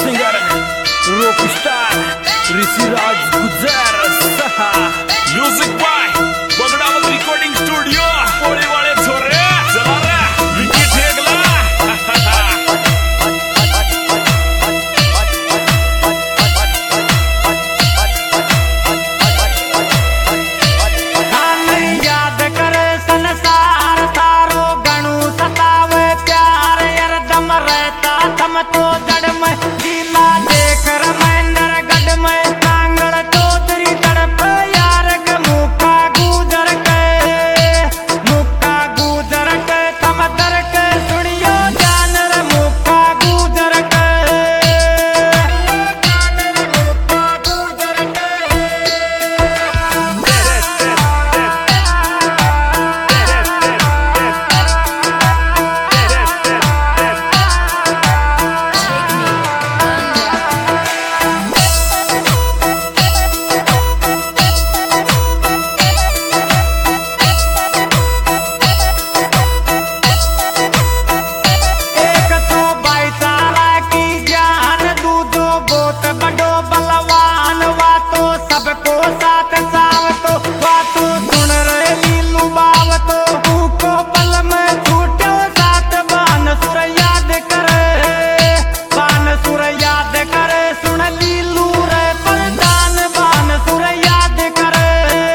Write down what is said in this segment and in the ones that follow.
singer rockstar Rishiraj Gujar music by Bagdawat recording studio पोड़ी वाले छोरे चला रे विकी ठेगला तो जड़ में जीला देख रमैंदर गढ़ में कांगड़ चौधरी तड़प यार के मुक्का गुजर के थम दर के सुनियो जानर मुक्का गुजर के सबको साथ सावतो बातों सुन रहे लीलू बावतो को पल में छूटो साथ बान सुर याद करे सुन लीलू रे प्रधान बान सुर याद करे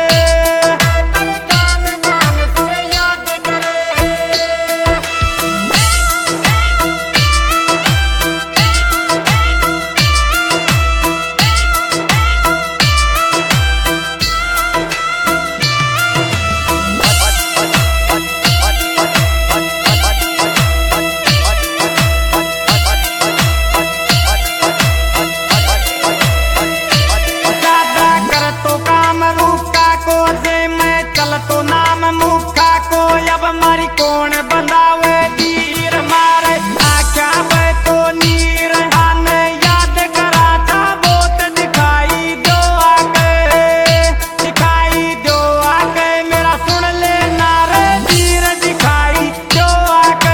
तो नाम मुखा को अब मारी कौन बंदावे तीर मारे आख्या पे तो नीर हाने याद करा था बहुत दिखाई दो आके मेरा सुन ले नारे तीर दिखाई दो आके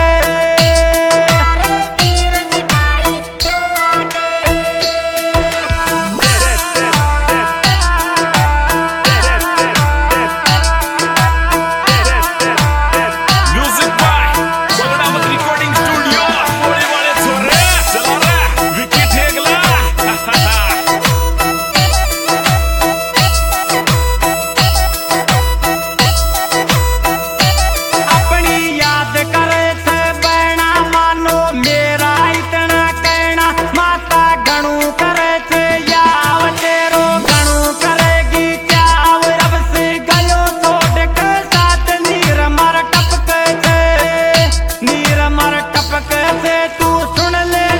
मर टपक से तू सुन ले